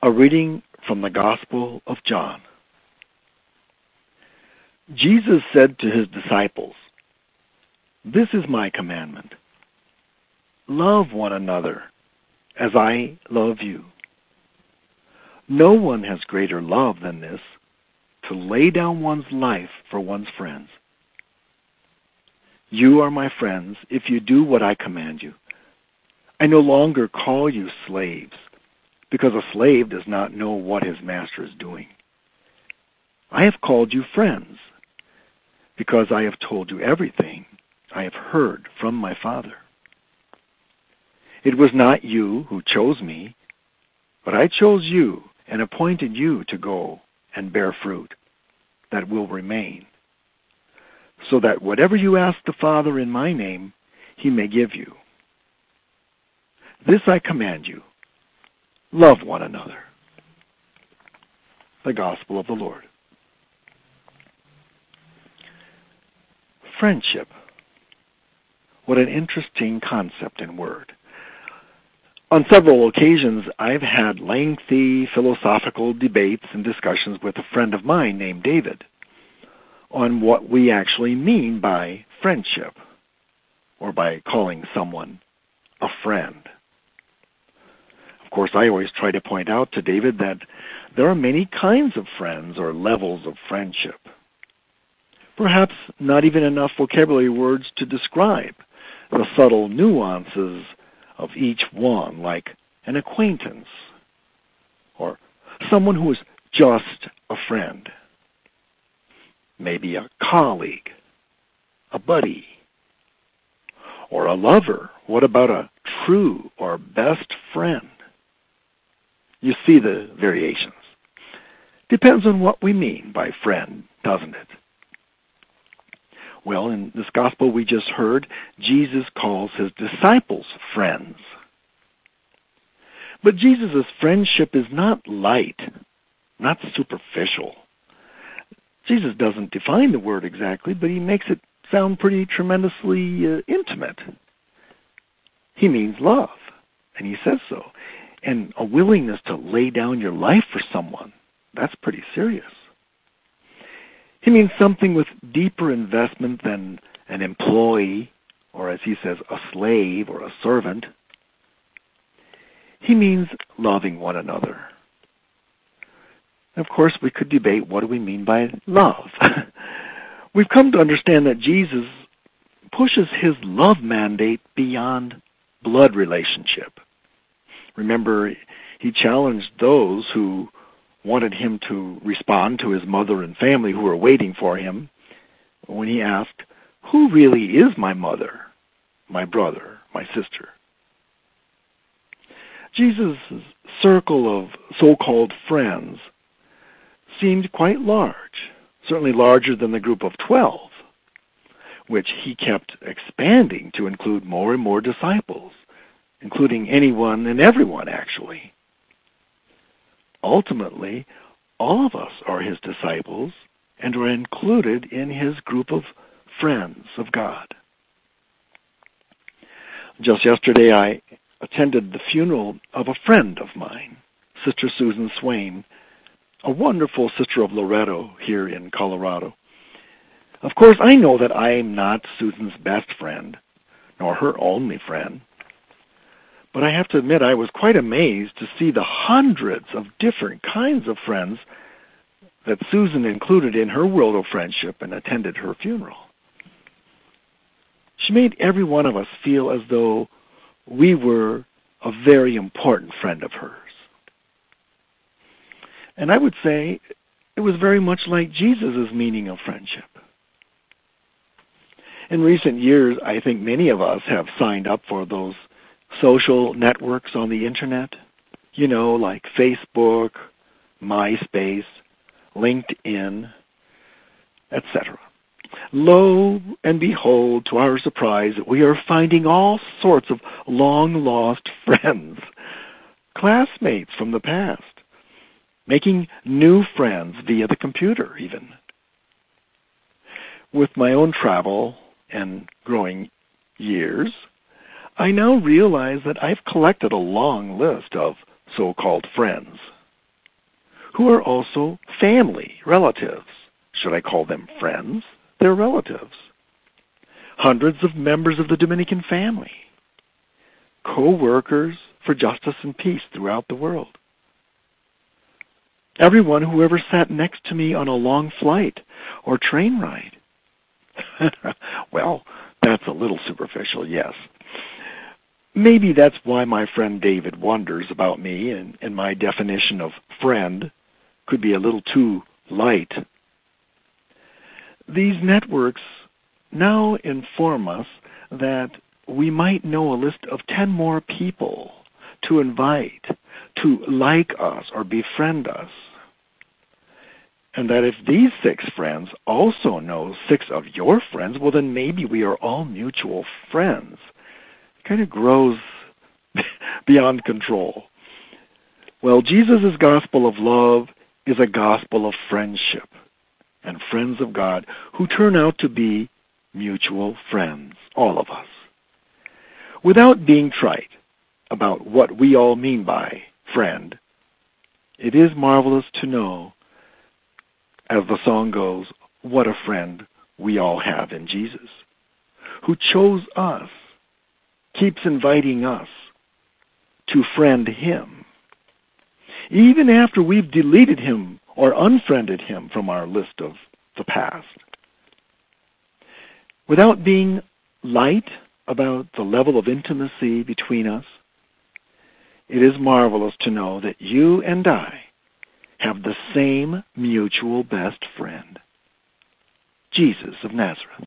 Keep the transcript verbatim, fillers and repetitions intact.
A reading from the Gospel of John. Jesus said to his disciples, "This is my commandment. Love one another as I love you. No one has greater love than this, to lay down one's life for one's friends. You are my friends if you do what I command you. I no longer call you slaves, because a slave does not know what his master is doing. I have called you friends, because I have told you everything I have heard from my Father. It was not you who chose me, but I chose you and appointed you to go and bear fruit that will remain, so that whatever you ask the Father in my name, he may give you. This I command you, love one another." The Gospel of the Lord. Friendship. What an interesting concept and word. On several occasions, I've had lengthy philosophical debates and discussions with a friend of mine named David on what we actually mean by friendship, or by calling someone a friend. Of course, I always try to point out to David that there are many kinds of friends or levels of friendship. Perhaps not even enough vocabulary words to describe the subtle nuances of each one, like an acquaintance, or someone who is just a friend, maybe a colleague, a buddy, or a lover. What about a true or best friend? You see the variations. Depends on what we mean by friend, doesn't it? Well, in this gospel we just heard, Jesus calls his disciples friends. But Jesus' friendship is not light, not superficial. Jesus doesn't define the word exactly, but he makes it sound pretty tremendously uh, intimate. He means love, and he says so. And a willingness to lay down your life for someone, that's pretty serious. He means something with deeper investment than an employee, or as he says, a slave or a servant. He means loving one another. Of course, we could debate what do we mean by love. We've come to understand that Jesus pushes his love mandate beyond blood relationship. Remember, he challenged those who wanted him to respond to his mother and family who were waiting for him when he asked, "Who really is my mother, my brother, my sister?" Jesus' circle of so-called friends seemed quite large, certainly larger than the group of twelve, which he kept expanding to include more and more disciples, including anyone and everyone, actually. Ultimately, all of us are his disciples and are included in his group of friends of God. Just yesterday, I attended the funeral of a friend of mine, Sister Susan Swain, a wonderful sister of Loretto here in Colorado. Of course, I know that I am not Susan's best friend, nor her only friend. But I have to admit, I was quite amazed to see the hundreds of different kinds of friends that Susan included in her world of friendship and attended her funeral. She made every one of us feel as though we were a very important friend of hers. And I would say it was very much like Jesus' meaning of friendship. In recent years, I think many of us have signed up for those social networks on the internet, you know, like Facebook, MySpace, LinkedIn, et cetera. Lo and behold, to our surprise, we are finding all sorts of long-lost friends, classmates from the past, making new friends via the computer even. With my own travel and growing years, I now realize that I've collected a long list of so-called friends, who are also family, relatives. Should I call them friends? They're relatives. Hundreds of members of the Dominican family, co-workers for justice and peace throughout the world. Everyone who ever sat next to me on a long flight or train ride. Well, that's a little superficial, yes. Maybe that's why my friend David wonders about me, and, and my definition of friend could be a little too light. These networks now inform us that we might know a list of ten more people to invite to like us or befriend us. And that if these six friends also know six of your friends, well, then maybe we are all mutual friends. It kind of grows beyond control. Well, Jesus' gospel of love is a gospel of friendship and friends of God who turn out to be mutual friends, all of us. Without being trite about what we all mean by friend, it is marvelous to know, as the song goes, what a friend we all have in Jesus, who chose us, keeps inviting us to friend him, even after we've deleted him or unfriended him from our list of the past. Without being light about the level of intimacy between us, it is marvelous to know that you and I have the same mutual best friend, Jesus of Nazareth.